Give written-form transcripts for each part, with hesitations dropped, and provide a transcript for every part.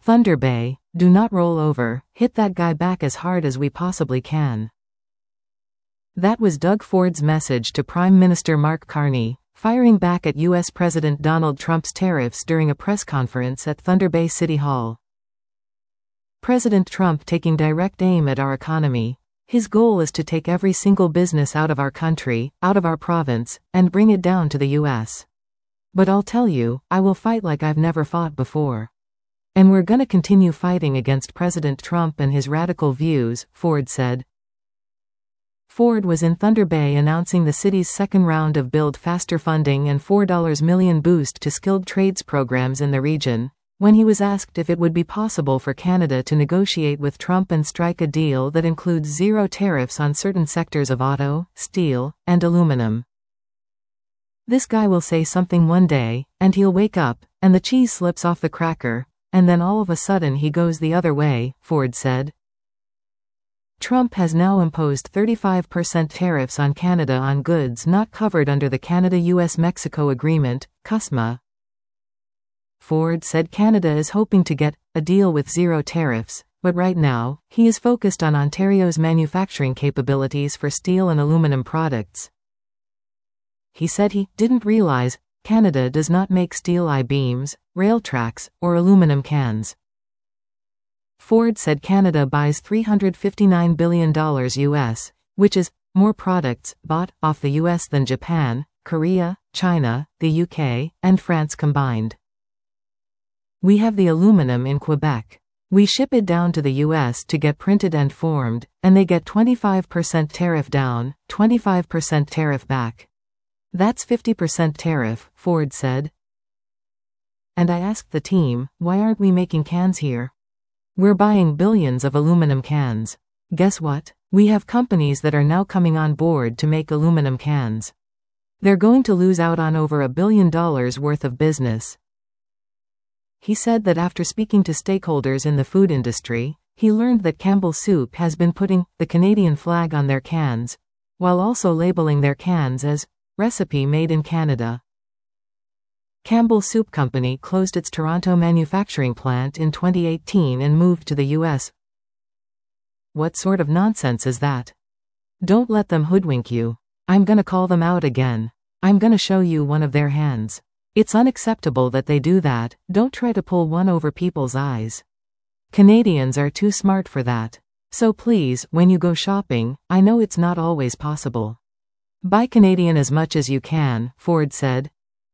Thunder Bay, do not roll over, hit that guy back as hard as we possibly can. That was Doug Ford's message to Prime Minister Mark Carney, firing back at U.S. President Donald Trump's tariffs during a press conference at Thunder Bay City Hall. President Trump taking direct aim at our economy. His goal is to take every single business out of our country, out of our province, and bring it down to the U.S. But I'll tell you, I will fight like I've never fought before. And we're gonna continue fighting against President Trump and his radical views, Ford said. Ford was in Thunder Bay announcing the city's second round of Build Faster funding and $4 million boost to skilled trades programs in the region, when he was asked if it would be possible for Canada to negotiate with Trump and strike a deal that includes zero tariffs on certain sectors of auto, steel, and aluminum. This guy will say something one day, and he'll wake up, and the cheese slips off the cracker, and then all of a sudden he goes the other way, Ford said. Trump has now imposed 35% tariffs on Canada on goods not covered under the Canada-US-Mexico Agreement, CUSMA. Ford said Canada is hoping to get a deal with zero tariffs, but right now, he is focused on Ontario's manufacturing capabilities for steel and aluminum products. He said he didn't realize Canada does not make steel I-beams, rail tracks, or aluminum cans. Ford said Canada buys $359 billion US, which is more products bought off the US than Japan, Korea, China, the UK, and France combined. We have the aluminum in Quebec. We ship it down to the US to get printed and formed, and they get 25% tariff down, 25% tariff back. That's 50% tariff, Ford said. And I asked the team, why aren't we making cans here? We're buying billions of aluminum cans. Guess what? We have companies that are now coming on board to make aluminum cans. They're going to lose out on over $1 billion worth of business. He said that after speaking to stakeholders in the food industry, he learned that Campbell Soup has been putting the Canadian flag on their cans, while also labeling their cans as recipe made in Canada. Campbell Soup Company closed its Toronto manufacturing plant in 2018 and moved to the US. What sort of nonsense is that? Don't let them hoodwink you. I'm gonna call them out again. I'm gonna show you one of their hands. It's unacceptable that they do that. Don't try to pull one over people's eyes. Canadians are too smart for that. So please, when you go shopping, I know it's not always possible. Buy Canadian as much as you can, Ford said.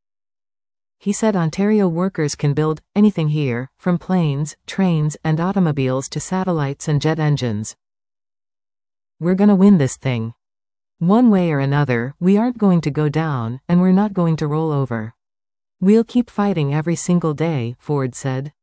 He said Ontario workers can build anything here, from planes, trains, and automobiles to satellites and jet engines. We're gonna win this thing. One way or another, we aren't going to go down, and we're not going to roll over. We'll keep fighting every single day, Ford said.